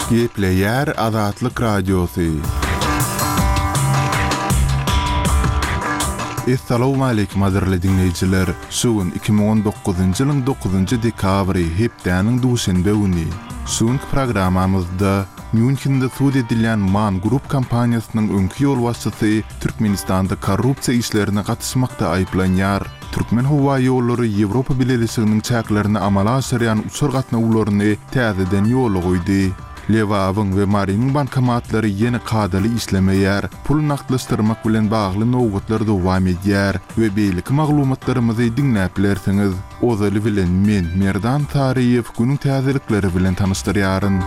Gepleyer Azatlyk Radiosu. Assalamu alaykum azarly dinleyijiler. Şuun 2019-njy ýylyň 9-njy dekabry hepdäniň duşanbe güni. Şuň programamyzda Münchende suud edilen MAN Grup kampaniýasynyň öňki ýol başçysy Türkmenistanda korrupsiýa işlerine gatnaşmakda aýplanýar. Türkmen howa ýollary Ýewropa Birleşiginiň çäklerini amala aşyrýan uçur gatnawlaryny täzeden ýola goýdy. Lewawyn we Mariniň bankomatlary ýene kadaly işlemeýär, pul naklaşdyrmak bilen bagly nowgatlar dowam edýär we beýlik maglumatlarymyzy dinläp bilersiňiz. Ozaly bilen men Merdan Tariýew günüň täzelikleri bilen tanyşdyrýaryn.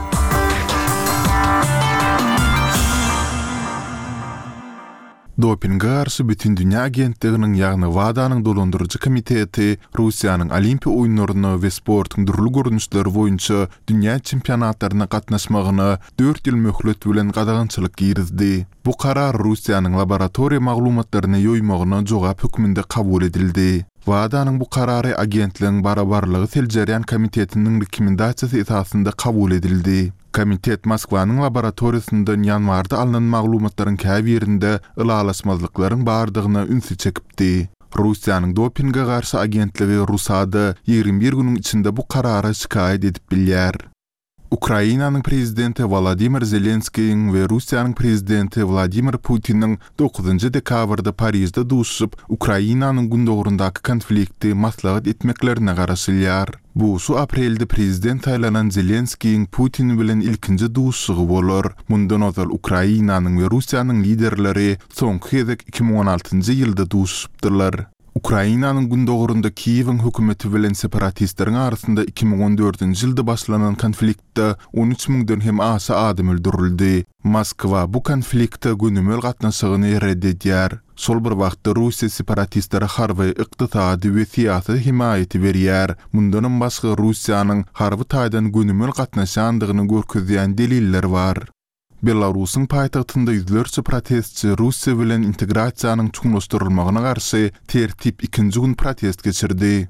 Dopinga garşy bütün dünýä agentliginiň ýagny WADA-nyň dolandyrjy komiteti Russiýanyň Olimpiýa oýunlaryna we sportyň durly görnüşleri boýunça dünýä çempionatlaryna gatnaşmagyna 4 ýyl möhlet bilen gadagynçylyk girizdi. Bu karar Russiýanyň laboratoriýa maglumatlaryny ýoýmagyna jogap hökmünde kabul edildi. WADA-nyň bu karary agentligiň barabarlygy seljerýän komitetiniň rekomendasiýasy esasında kabul edildi. Komitet Moskwanyň laboratoriýasyndan ýanwarda alynan maglumatlaryň käbirinde ılalaşmazlyklaryň bardygyna ünsü çekipdi. Russiýanyň dopinga garşy agentligi Rusada 21 günüň içinde bu karara şikaýet edip bilýär. Ukrainanyň prezidenti Volodymyr Zelenskiň we Russiýanyň prezidenti Vladimir Putiniň 9-njy dekabrda Parisde duşup Ukrainanyň gündogrundaky konflikti maslahat etmeklerine garaşylýar. Bu şu aprelde prezident aýlanan Zelenskiň Putin bilen ilkinji duşugy bolar. Mundan ozal Ukrainanyň we Russiýanyň liderleri soňky gezek 2016-njy ýylda duşupdylar. Ukrainanyň gündogrunda Kiýewiň hökümeti bilen separatistleriň arasynda 2014-nji ýylda başlanan konfliktde 13 000-den hem aşy adam öldürildi. Moskwa bu konfliktde günümel gatnaşygyny reddedýär. Şol bir wagtda Russiýa separatistleri harby ykdysady we syýasy himaýaty berýär. Mundan başga Russiýanyň harby taýdan günümel gatnaşandygyny görkezýän deliller bar. Belarusyň paýtagtynda ýüzlerçe protestçi Russiýa bilen integrasiýanyň çuňlaşdyrylmagyna garşy tertip 2-nji gün protest geçirdi.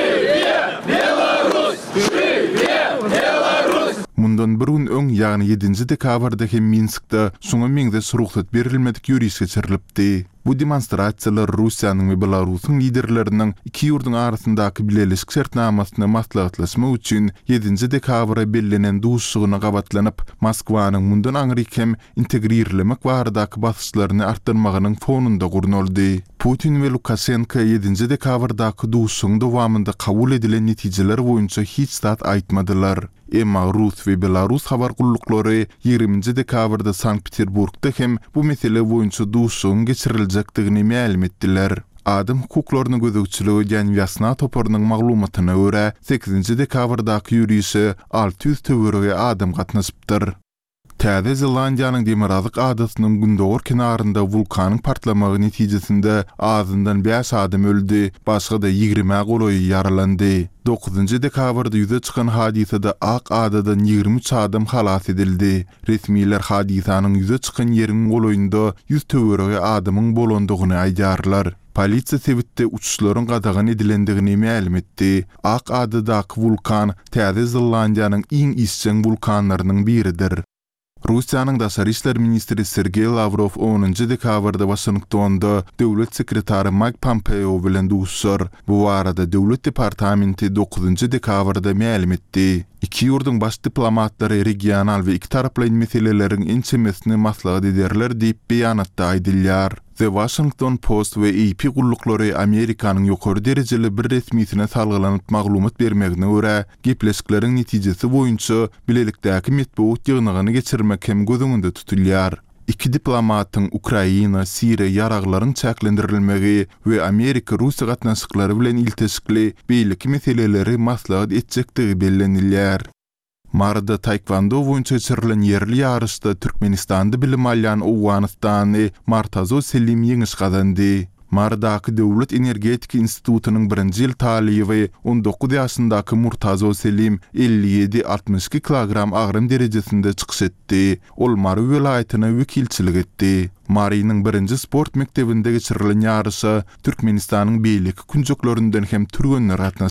Mundan bir gün öň ýagny 7-nji dekabrda hem Minskde şoňa meňde ruhsat berilmedik ýürüýüş geçirilipdi. Bu demonstrasiýalar Russiýanyň we Belarusyň liderleriniň iki ýurduň arasyndaky bileşik şertnamasyny maslahatlaşmak üçin 7-nji dekabra bellenen duşugyna gabatlanyp Moskwanyň mundan aňrykem integrirlemek baradaky basyşlaryny artdyrmagynyň fonunda gurnaldy. Putin we Lukashenko 7-nji dekabrdaky duşugyň dowamynda kabul edilen netijeler boýunça hiç zat aýtmadylar. Emma Rus we Belarus habar gullukları 20-nji dekabrda Sankt-Peterburgda hem bu mesele boýunça duşugyň geçiriljekdigini ma'lum etdiler. Adam hukuklaryny gözegçiligi ýan Vyasna toparynyň maglumatyna görä 8-nji dekabrdaky ýürüýüşe 600 töwerege adam gatnaşypdyr. Täze Zelandiýanyň Demirazlyk adasynyň gündogor kenarynda vulkanyň partlamagy netijesinde azyndan 5 adam öldü, başga da 20 goloý yaralandy. 9-njy dekabrda ýüze çykan hadisede Ak Adadan 23 adam halas edildi. Resmiler hadisanyň ýüze çykan ýeriniň goloýunda 100 töwerege adamyň bolandygyny aýdarlar. Polisiýa sebitde uçuşlaryň gadagan edilendigini ma'lum etdi. Ak Adadaky vulkan Täze Zelandiýanyň iň isçen vulkanlarynyň biridir. Russiýanyň Daşary işler ministri Sergey Lavrov 10-njy dekabrda Washingtonda döwlet sekretary Mike Pompeo bilen duşar. Bu arada döwlet departamenti 9-njy dekabrda ma'lum etdi. İki ýurduň baş diplomatlary regional we iki taraply meseleleriň ençemesini maslahat ederler diýip beýanatda aýdylýar. The Washington Post we AP gullukları Amerikanyň ýokary derejeli bir resmiýetine salgylanyp maglumat bermegine görä, gepleşikleriň netijesi boýunça bilelikdäki metbuat ýygnygyny geçirmek hem gözüňde tutulýar. İki diplomatyň Ukraina, Siriýa ýaraglaryň çäklendirilmegi we Amerika-Russiýa gatnaşyklary bilen ilteşikli beýlik meseleleri maslahat etjekdigi bellenilýär. Marda taekwondo boýunça geçirilen ýerli ýarışda Türkmenistanda bilim alýan Owganystany Martazo Selim ýeňiş gazandy. Mardaky Döwlet Energetika Institutunyň 1-nji ýyl talyby 19 ýaşyndaky Murtazo Selim 57-62 kilogram agrym derejesinde çykyş etdi. Ol Mary welaýatyna wekilçilik etdi. Marynyň 1-nji sport mektebinde geçirilen ýarışa Türkmenistanyň beýleki künjeklerininden hem türgenler